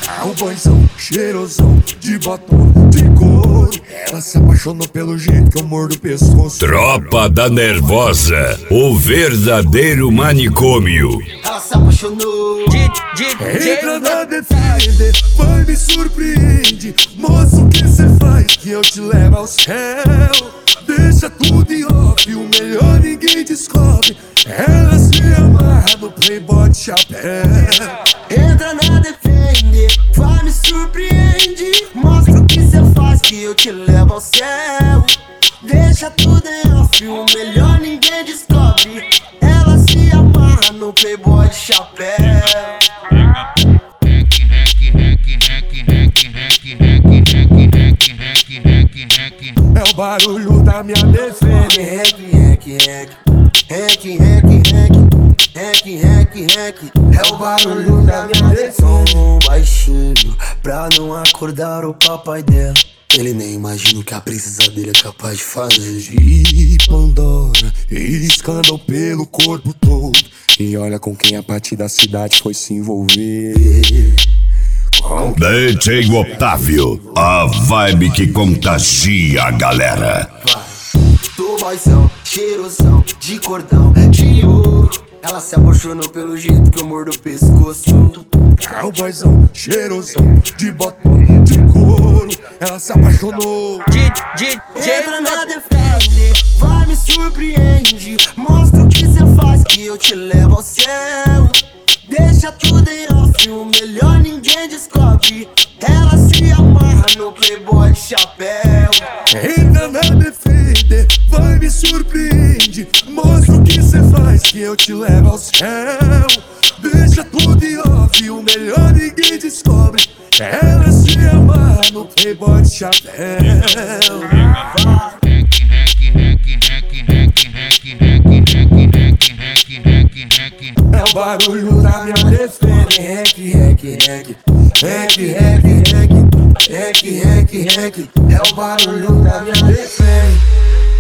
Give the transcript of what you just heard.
É um boyzão cheirosão de batom de couro. Ela se apaixonou pelo jeito que eu mordo o pescoço. Tropa da Nervosa, o verdadeiro manicômio. Ela se apaixonou. Entra na defender, vai me surpreende. Moço, o que cê faz que eu te levo ao céu? Deixa tudo em off, o melhor ninguém descobre. Ela se amarra no playboy de chapéu. Entra na defender, vai me surpreende. Mostra o que cê faz que eu te levo ao céu. Deixa tudo em off, o melhor ninguém descobre. Ela se amarra no playboy de chapéu. É o barulho da minha defesa. É o barulho da minha defesa. Som baixinho pra não acordar o papai dela. Ele nem imagina o que a princesa dele é capaz de fazer. De Pandora, escândalo pelo corpo todo. E olha com quem a partir da cidade foi se envolver. DJ Otávio, a vibe que contagia a galera. Do boyzão, cheirosão, de cordão, de ouro. Ela se apaixonou pelo jeito que eu mordo o pescoço. É o boyzão cheirosão de batom de couro. Ela se apaixonou. Entra na defende, vai me surpreende. Mostra o que cê faz que eu te levo ao céu. Deixa tudo em off, o melhor ninguém descobre. Ela se amarra no playboy de chapéu. Entra na defender, vai me surpreende. Mostra o que cê faz que eu te levo ao céu. Deixa tudo em off, o melhor ninguém descobre. Ela se amarra no playboy de chapéu. É o barulho da minha defesa. É o barulho da minha defesa.